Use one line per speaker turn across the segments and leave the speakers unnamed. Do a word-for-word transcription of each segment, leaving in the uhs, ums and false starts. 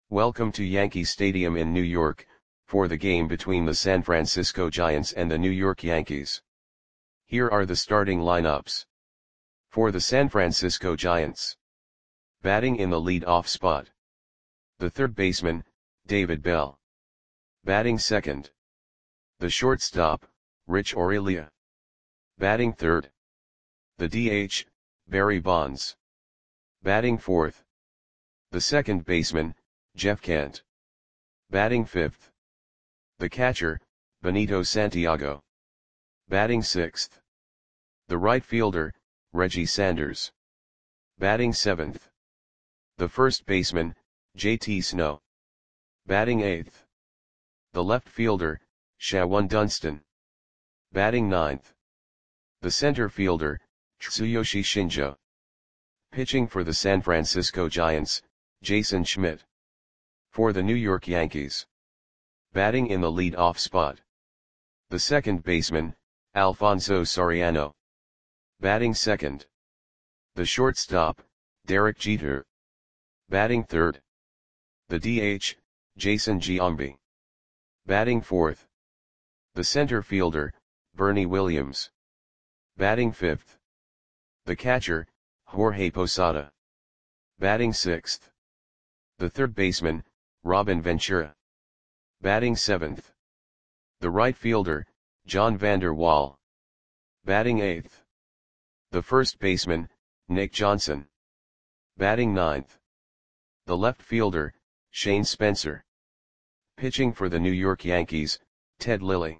Welcome to Yankee Stadium in New York, for the game between the San Francisco Giants and the New York Yankees. Here are the starting lineups. For the San Francisco Giants. Batting in the lead-off spot. The third baseman, David Bell. Batting second. The shortstop, Rich Aurilia. Batting third. The D H, Barry Bonds. Batting fourth. The second baseman, Jeff Kent. Batting fifth. The catcher, Benito Santiago. Batting sixth. The right fielder, Reggie Sanders. Batting seventh. The first baseman, J T Snow. Batting eighth. The left fielder, Shawon Dunston. Batting ninth. The center fielder, Tsuyoshi Shinjo. Pitching for the San Francisco Giants, Jason Schmidt. For the New York Yankees. Batting in the lead-off spot. The second baseman, Alfonso Soriano. Batting second. The shortstop, Derek Jeter. Batting third. The D H, Jason Giambi. Batting fourth. The center fielder, Bernie Williams. Batting fifth. The catcher, Jorge Posada. Batting sixth. The third baseman, Robin Ventura. Batting seventh. The right fielder, John Vander Wal. Batting eighth. The first baseman, Nick Johnson. Batting ninth. The left fielder, Shane Spencer. Pitching for the New York Yankees, Ted Lilly.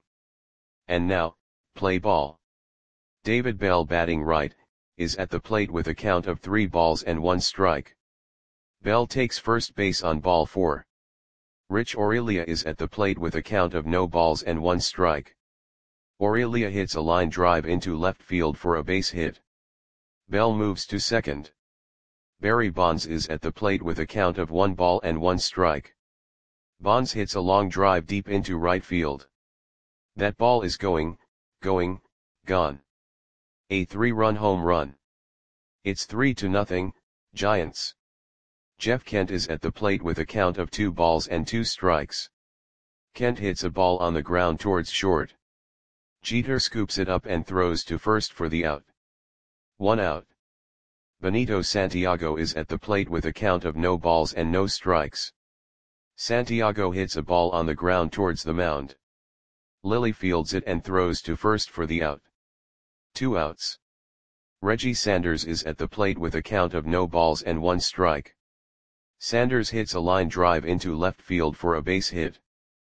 And now, play ball. David Bell batting right, is at the plate with a count of three balls and one strike. Bell takes first base on ball four. Rich Aurilia is at the plate with a count of no balls and one strike. Aurilia hits a line drive into left field for a base hit. Bell moves to second. Barry Bonds is at the plate with a count of one ball and one strike. Bonds hits a long drive deep into right field. That ball is going, going, gone. A three-run home run. It's three to nothing, Giants. Jeff Kent is at the plate with a count of two balls and two strikes. Kent hits a ball on the ground towards short. Jeter scoops it up and throws to first for the out. One out. Benito Santiago is at the plate with a count of no balls and no strikes. Santiago hits a ball on the ground towards the mound. Lilly fields it and throws to first for the out. Two outs. Reggie Sanders is at the plate with a count of no balls and one strike. Sanders hits a line drive into left field for a base hit.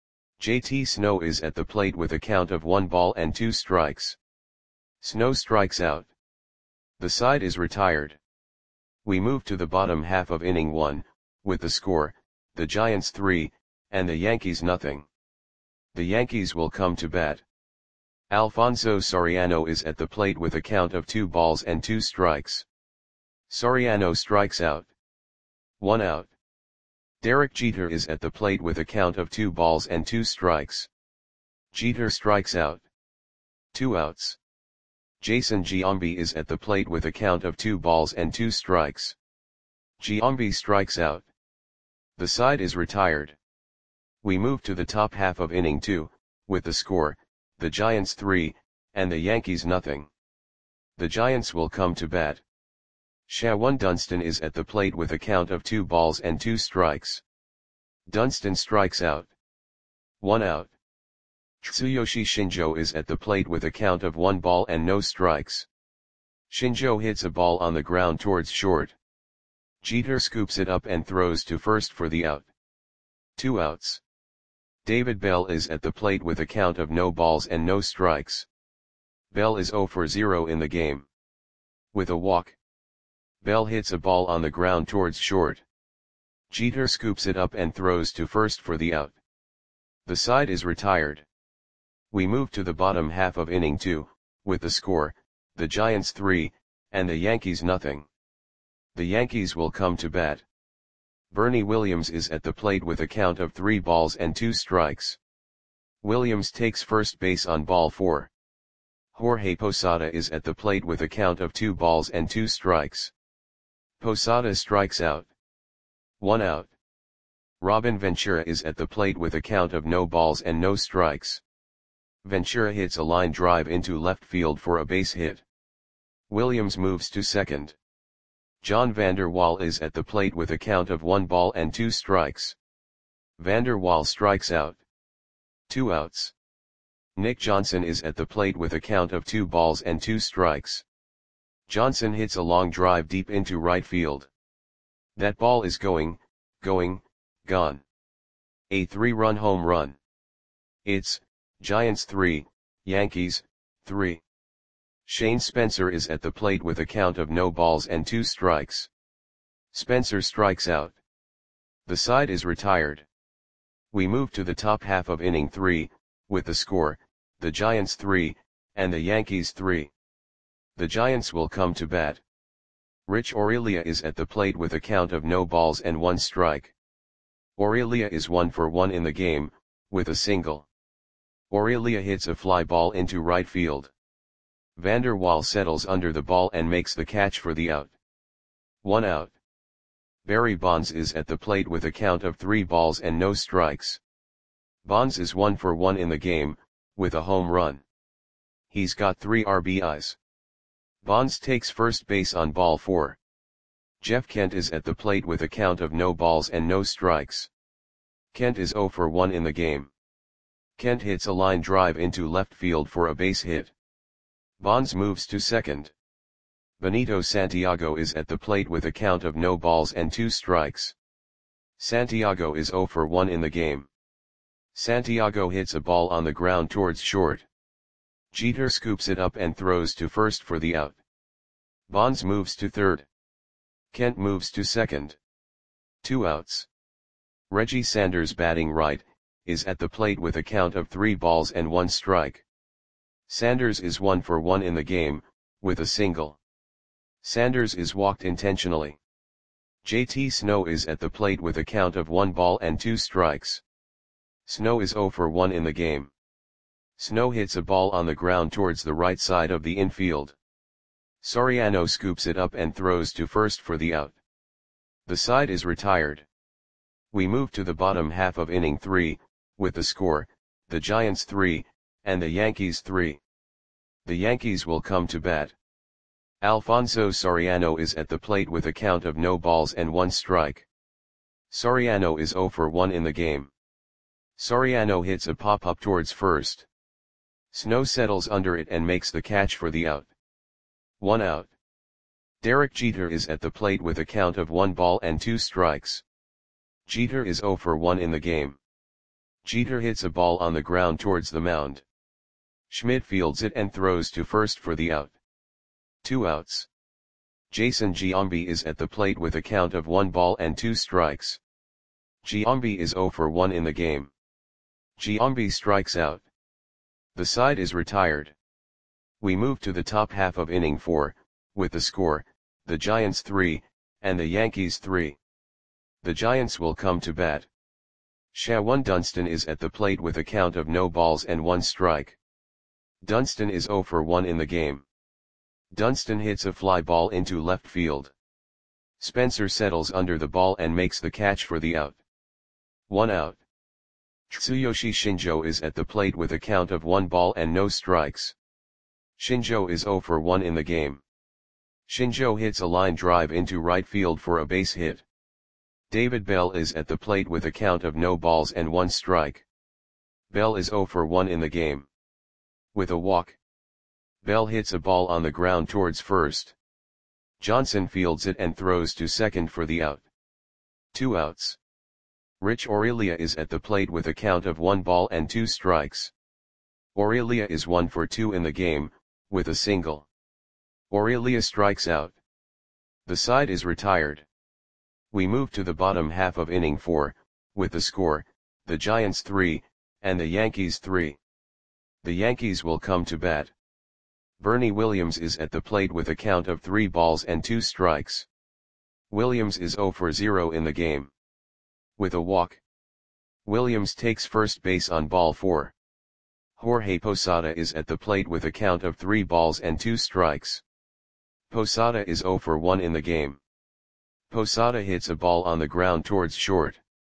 J T Snow is at the plate with a count of one ball and two strikes. Snow strikes out. The side is retired. We move to the bottom half of inning one, with the score, the Giants three, and the Yankees nothing. The Yankees will come to bat. Alfonso Soriano is at the plate with a count of two balls and two strikes. Soriano strikes out. One out. Derek Jeter is at the plate with a count of two balls and two strikes. Jeter strikes out. Two outs. Jason Giambi is at the plate with a count of two balls and two strikes. Giambi strikes out. The side is retired. We move to the top half of inning two, with the score, the Giants three, and the Yankees nothing. The Giants will come to bat. Shawon Dunston is at the plate with a count of two balls and two strikes. Dunston strikes out. One out. Tsuyoshi Shinjo is at the plate with a count of one ball and no strikes. Shinjo hits a ball on the ground towards short. Jeter scoops it up and throws to first for the out. Two outs. David Bell is at the plate with a count of no balls and no strikes. Bell is zero for zero in the game. With a walk. Bell hits a ball on the ground towards short. Jeter scoops it up and throws to first for the out. The side is retired. We move to the bottom half of inning two, with the score, the Giants three, and the Yankees nothing. The Yankees will come to bat. Bernie Williams is at the plate with a count of three balls and two strikes. Williams takes first base on ball four. Jorge Posada is at the plate with a count of two balls and two strikes. Posada strikes out. One out. Robin Ventura is at the plate with a count of no balls and no strikes. Ventura hits a line drive into left field for a base hit. Williams moves to second. John Vander Wal is at the plate with a count of one ball and two strikes. Vander Wal strikes out. Two outs. Nick Johnson is at the plate with a count of two balls and two strikes. Johnson hits a long drive deep into right field. That ball is going, going, gone. A three-run home run. It's Giants three, Yankees three. Shane Spencer is at the plate with a count of no balls and two strikes. Spencer strikes out. The side is retired. We move to the top half of inning three, with the score, the Giants three, and the Yankees three. The Giants will come to bat. Rich Aurelia is at the plate with a count of no balls and one strike. Aurelia is one for one in the game, with a single. Aurelia hits a fly ball into right field. Vander Wal settles under the ball and makes the catch for the out. One out. Barry Bonds is at the plate with a count of three balls and no strikes. Bonds is one for one in the game, with a home run. He's got three R B Is. Bonds takes first base on ball four. Jeff Kent is at the plate with a count of no balls and no strikes. Kent is zero for one in the game. Kent hits a line drive into left field for a base hit. Bonds moves to second. Benito Santiago is at the plate with a count of no balls and two strikes. Santiago is zero for one in the game. Santiago hits a ball on the ground towards short. Jeter scoops it up and throws to first for the out. Bonds moves to third. Kent moves to second. Two outs. Reggie Sanders, batting right, is at the plate with a count of three balls and one strike. Sanders is one for one in the game, with a single. Sanders is walked intentionally. J T Snow is at the plate with a count of one ball and two strikes. Snow is zero for one in the game. Snow hits a ball on the ground towards the right side of the infield. Soriano scoops it up and throws to first for the out. The side is retired. We move to the bottom half of inning three, with the score, the Giants three, and the Yankees three. The Yankees will come to bat. Alfonso Soriano is at the plate with a count of no balls and one strike. Soriano is zero for one in the game. Soriano hits a pop-up towards first. Snow settles under it and makes the catch for the out. One out. Derek Jeter is at the plate with a count of one ball and two strikes. Jeter is zero for one in the game. Jeter hits a ball on the ground towards the mound. Schmidt fields it and throws to first for the out. Two outs. Jason Giambi is at the plate with a count of one ball and two strikes. Giambi is zero for one in the game. Giambi strikes out. The side is retired. We move to the top half of inning four, with the score, the Giants three, and the Yankees three. The Giants will come to bat. Shawan Dunston is at the plate with a count of no balls and one strike. Dunston is zero for one in the game. Dunston hits a fly ball into left field. Spencer settles under the ball and makes the catch for the out. One out. Tsuyoshi Shinjo is at the plate with a count of one ball and no strikes. Shinjo is zero for one in the game. Shinjo hits a line drive into right field for a base hit. David Bell is at the plate with a count of no balls and one strike. Bell is zero for one in the game. With a walk. Bell hits a ball on the ground towards first. Johnson fields it and throws to second for the out. Two outs. Rich Aurelia is at the plate with a count of one ball and two strikes. Aurelia is one for two in the game, with a single. Aurelia strikes out. The side is retired. We move to the bottom half of inning four, with the score, the Giants three, and the Yankees three. The Yankees will come to bat. Bernie Williams is at the plate with a count of three balls and two strikes. Williams is zero for zero in the game. With a walk. Williams takes first base on ball four. Jorge Posada is at the plate with a count of three balls and two strikes. Posada is zero for one in the game. Posada hits a ball on the ground towards short.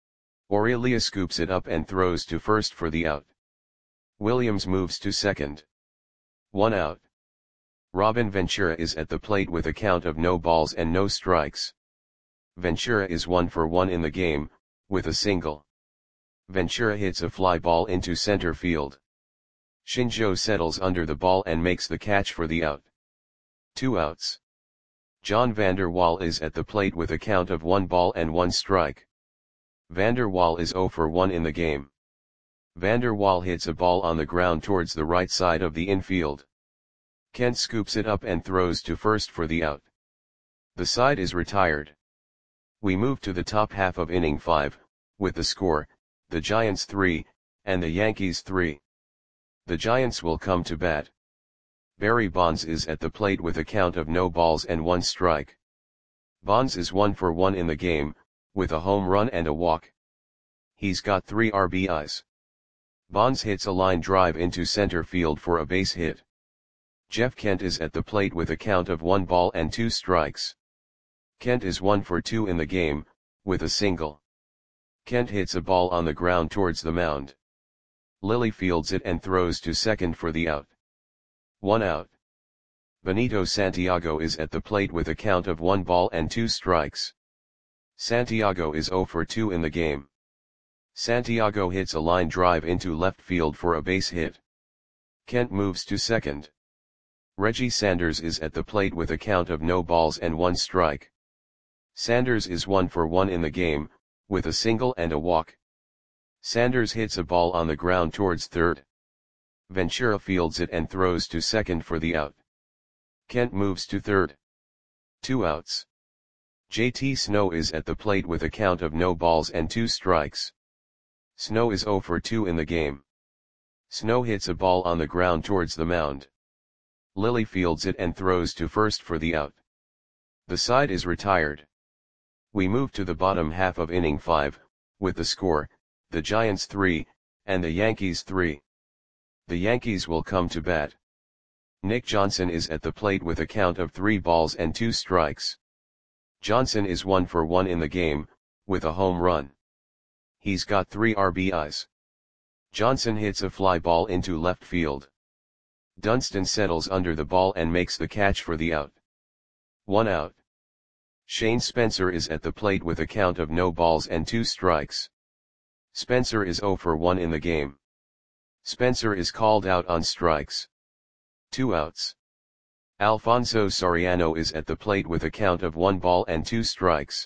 Aurelia scoops it up and throws to first for the out. Williams moves to second. One out. Robin Ventura is at the plate with a count of no balls and no strikes. Ventura is one for one in the game, with a single. Ventura hits a fly ball into center field. Shinjo settles under the ball and makes the catch for the out. Two outs. John Vander Wal is at the plate with a count of one ball and one strike. Vander Wal is zero for one in the game. Vander Wal hits a ball on the ground towards the right side of the infield. Kent scoops it up and throws to first for the out. The side is retired. We move to the top half of inning five, with the score, the Giants three, and the Yankees three. The Giants will come to bat. Barry Bonds is at the plate with a count of no balls and one strike. Bonds is one for one in the game, with a home run and a walk. He's got three R B Is. Bonds hits a line drive into center field for a base hit. Jeff Kent is at the plate with a count of one ball and two strikes. Kent is one for two in the game, with a single. Kent hits a ball on the ground towards the mound. Lilly fields it and throws to second for the out. One out. Benito Santiago is at the plate with a count of one ball and two strikes. Santiago is zero for two in the game. Santiago hits a line drive into left field for a base hit. Kent moves to second. Reggie Sanders is at the plate with a count of no balls and one strike. Sanders is one for one in the game, with a single and a walk. Sanders hits a ball on the ground towards third. Ventura fields it and throws to second for the out. Kent moves to third. Two outs. J T Snow is at the plate with a count of no balls and two strikes. Snow is zero for two in the game. Snow hits a ball on the ground towards the mound. Lilly fields it and throws to first for the out. The side is retired. We move to the bottom half of inning five, with the score, the Giants three, and the Yankees three. The Yankees will come to bat. Nick Johnson is at the plate with a count of three balls and two strikes. Johnson is one for one in the game, with a home run. He's got three R B Is. Johnson hits a fly ball into left field. Dunston settles under the ball and makes the catch for the out. One out. Shane Spencer is at the plate with a count of no balls and two strikes. Spencer is zero for one in the game. Spencer is called out on strikes. Two outs. Alfonso Soriano is at the plate with a count of one ball and two strikes.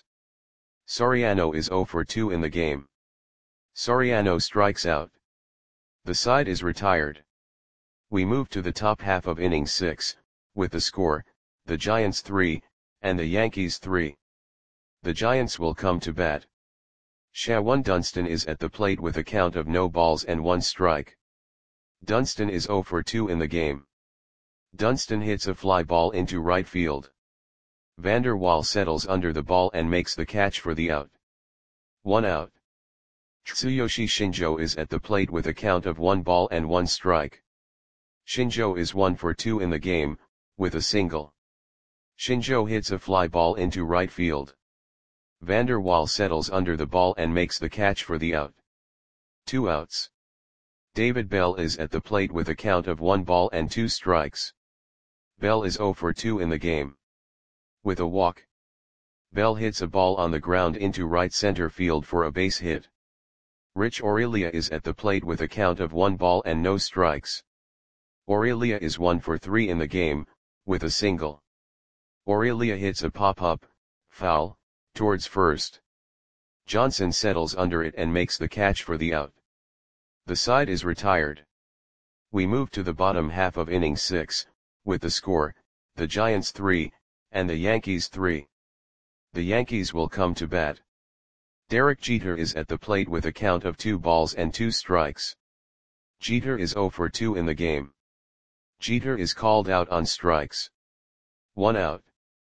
Soriano is zero for two in the game. Soriano strikes out. The side is retired. We move to the top half of inning six, with the score, the Giants three, and the Yankees three. The Giants will come to bat. Shawan Dunston is at the plate with a count of no balls and one strike. Dunston is zero for two in the game. Dunston hits a fly ball into right field. Vander Wal settles under the ball and makes the catch for the out. One out. Tsuyoshi Shinjo is at the plate with a count of one ball and one strike. Shinjo is one for two in the game, with a single. Shinjo hits a fly ball into right field. Vander Wal settles under the ball and makes the catch for the out. Two outs. David Bell is at the plate with a count of one ball and two strikes. Bell is zero for two in the game. With a walk. Bell hits a ball on the ground into right center field for a base hit. Rich Aurelia is at the plate with a count of one ball and no strikes. Aurelia is one for three in the game, with a single. Aurelia hits a pop-up, foul, towards first. Johnson settles under it and makes the catch for the out. The side is retired. We move to the bottom half of inning six, with the score, the Giants three, and the Yankees three. The Yankees will come to bat. Derek Jeter is at the plate with a count of two balls and two strikes. Jeter is zero for two in the game. Jeter is called out on strikes. One out.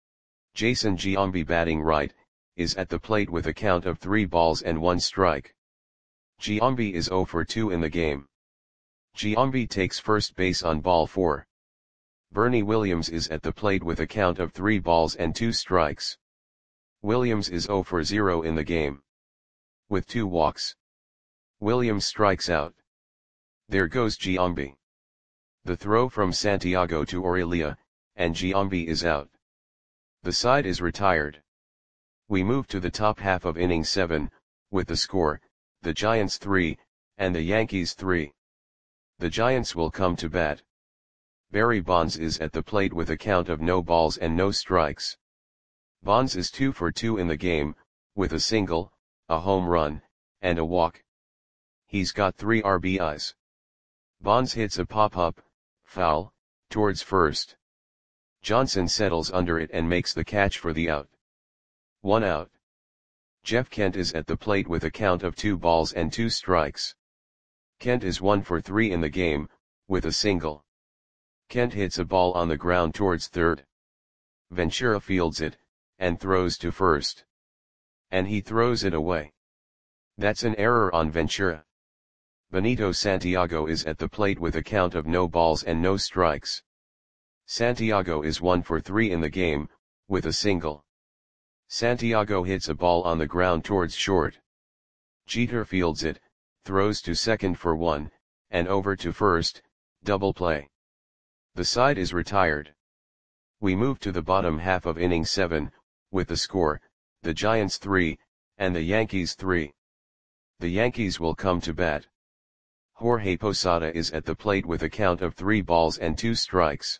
Jason Giambi, batting right, is at the plate with a count of three balls and one strike. Giambi is zero for two in the game. Giambi takes first base on ball four. Bernie Williams is at the plate with a count of three balls and two strikes. Williams is zero for zero in the game. with two walks. Williams strikes out. There goes Giambi. The throw from Santiago to Aurelia, and Giambi is out. The side is retired. We move to the top half of inning seven, with the score, the Giants three, and the Yankees three. The Giants will come to bat. Barry Bonds is at the plate with a count of no balls and no strikes. Bonds is two for two in the game, with a single, a home run, and a walk. He's got three R B Is. Bonds hits a pop-up, foul, towards first. Johnson settles under it and makes the catch for the out. One out. Jeff Kent is at the plate with a count of two balls and two strikes. Kent is one for three in the game, with a single. Kent hits a ball on the ground towards third. Ventura fields it, and throws to first. And he throws it away. That's an error on Ventura. Benito Santiago is at the plate with a count of no balls and no strikes. Santiago is one for three in the game, with a single. Santiago hits a ball on the ground towards short. Jeter fields it, throws to second for one, and over to first, double play. The side is retired. We move to the bottom half of inning seven, with the score, the Giants three, and the Yankees three. The Yankees will come to bat. Jorge Posada is at the plate with a count of three balls and two strikes.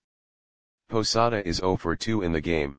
Posada is zero for two in the game.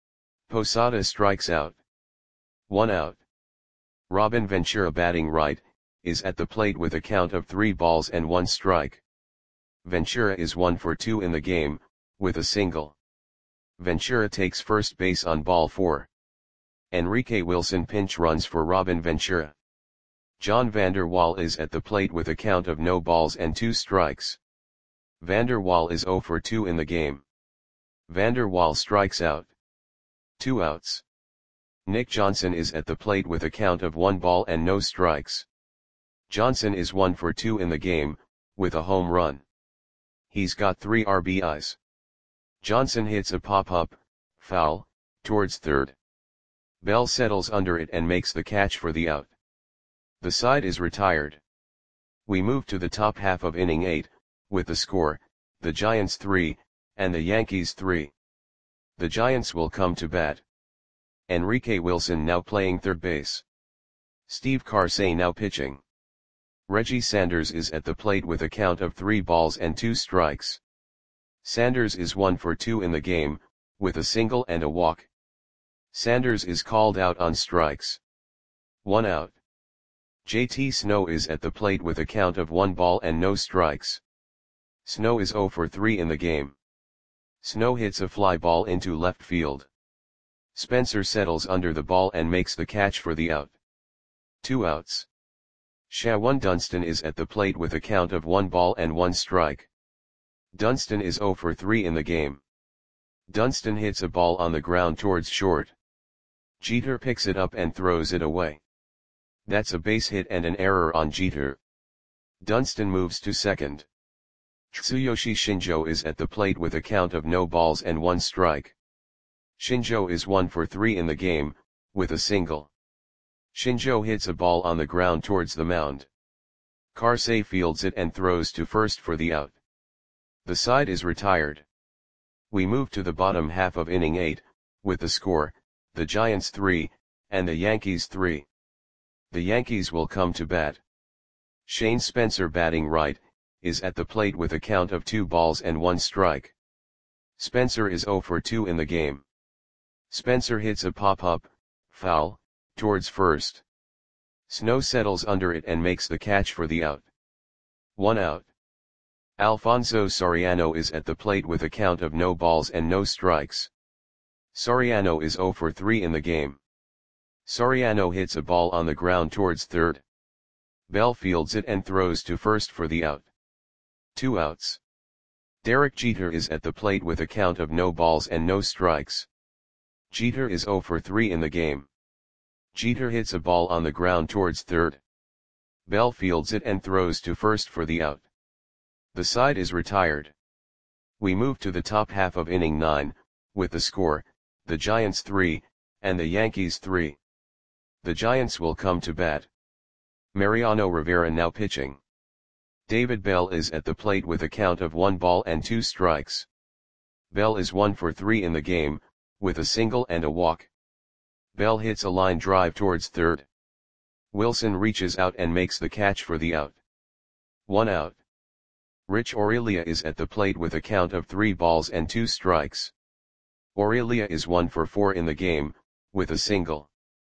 Posada strikes out. One out. Robin Ventura, batting right, is at the plate with a count of three balls and one strike. Ventura is one for two in the game, with a single. Ventura takes first base on ball four. Enrique Wilson pinch runs for Robin Ventura. John Vander Wal is at the plate with a count of no balls and two strikes. Vander Wal is zero for two in the game. Vander Wal strikes out. Two outs. Nick Johnson is at the plate with a count of one ball and no strikes. Johnson is one for two in the game, with a home run. He's got three R B Is. Johnson hits a pop-up, foul, towards third. Bell settles under it and makes the catch for the out. The side is retired. We move to the top half of inning eight, with the score, the Giants three, and the Yankees three. The Giants will come to bat. Enrique Wilson now playing third base. Steve Karsay now pitching. Reggie Sanders is at the plate with a count of three balls and two strikes. Sanders is one for two in the game, with a single and a walk. Sanders is called out on strikes. One out. J T Snow is at the plate with a count of one ball and no strikes. Snow is zero for three in the game. Snow hits a fly ball into left field. Spencer settles under the ball and makes the catch for the out. Two outs. Shawan Dunston is at the plate with a count of one ball and one strike. Dunston is zero for three in the game. Dunston hits a ball on the ground towards short. Jeter picks it up and throws it away. That's a base hit and an error on Jeter. Dunston moves to second. Tsuyoshi Shinjo is at the plate with a count of no balls and one strike. Shinjo is one for three in the game, with a single. Shinjo hits a ball on the ground towards the mound. Karsay fields it and throws to first for the out. The side is retired. We move to the bottom half of inning eight, with the score, the Giants three, and the Yankees three. The Yankees will come to bat. Shane Spencer, batting right, is at the plate with a count of two balls and one strike. Spencer is zero for two in the game. Spencer hits a pop-up, foul, towards first. Snow settles under it and makes the catch for the out. One out. Alfonso Soriano is at the plate with a count of no balls and no strikes. Soriano is zero for three in the game. Soriano hits a ball on the ground towards third. Bell fields it and throws to first for the out. Two outs. Derek Jeter is at the plate with a count of no balls and no strikes. Jeter is zero for three in the game. Jeter hits a ball on the ground towards third. Bell fields it and throws to first for the out. The side is retired. We move to the top half of inning nine, with the score, the Giants three, and the Yankees three. The Giants will come to bat. Mariano Rivera now pitching. David Bell is at the plate with a count of one ball and two strikes. Bell is one for three in the game, with a single and a walk. Bell hits a line drive towards third. Wilson reaches out and makes the catch for the out. One out. Rich Aurelia is at the plate with a count of three balls and two strikes. Aurelia is one for four in the game, with a single.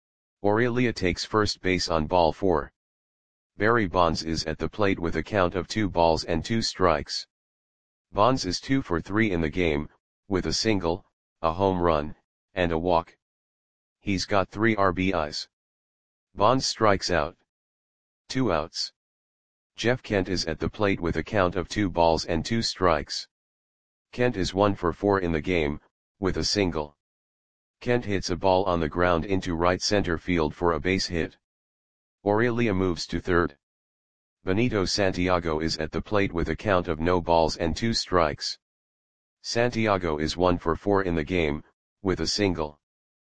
Aurelia takes first base on ball four. Barry Bonds is at the plate with a count of two balls and two strikes. Bonds is two for three in the game, with a single, a home run, and a walk. He's got three R B Is. Bonds strikes out. Two outs. Jeff Kent is at the plate with a count of two balls and two strikes. Kent is one for four in the game, with a single. Kent hits a ball on the ground into right center field for a base hit. Aurelia moves to third. Benito Santiago is at the plate with a count of no balls and two strikes. Santiago is one for four in the game, with a single.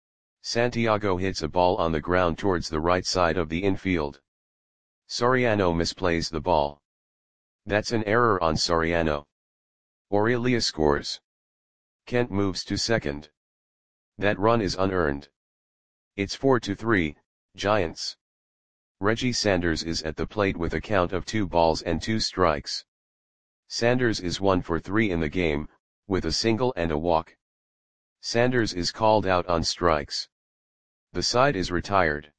Santiago hits a ball on the ground towards the right side of the infield. Soriano misplays the ball. That's an error on Soriano. Aurelia scores. Kent moves to second. That run is unearned. It's four to three, Giants. Reggie Sanders is at the plate with a count of two balls and two strikes. Sanders is one for three in the game, with a single and a walk. Sanders is called out on strikes. The side is retired.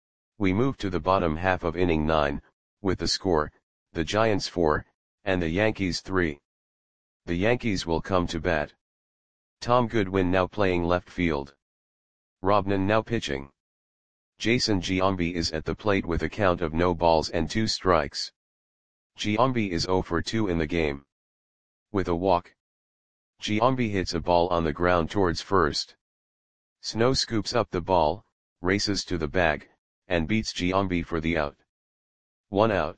We move to the bottom half of inning nine, with the score, the Giants four, and the Yankees three. The Yankees will come to bat. Tom Goodwin now playing left field. Robnan now pitching. Jason Giambi is at the plate with a count of no balls and two strikes. Giambi is zero for two in the game. With a walk. Giambi hits a ball on the ground towards first. Snow scoops up the ball, races to the bag, and beats Giambi for the out. One out.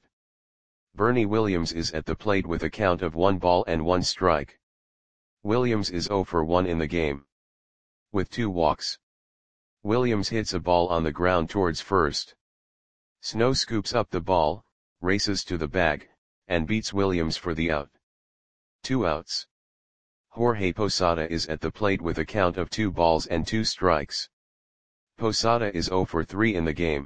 Bernie Williams is at the plate with a count of one ball and one strike. Williams is zero for one in the game. With two walks. Williams hits a ball on the ground towards first. Snow scoops up the ball, races to the bag, and beats Williams for the out. Two outs. Jorge Posada is at the plate with a count of two balls and two strikes. Posada is zero for three in the game.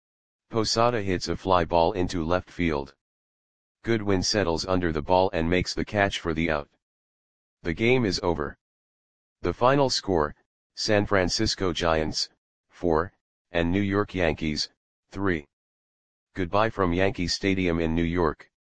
Posada hits a fly ball into left field. Goodwin settles under the ball and makes the catch for the out. The game is over. The final score, San Francisco Giants, four, and New York Yankees, three. Goodbye from Yankee Stadium in New York.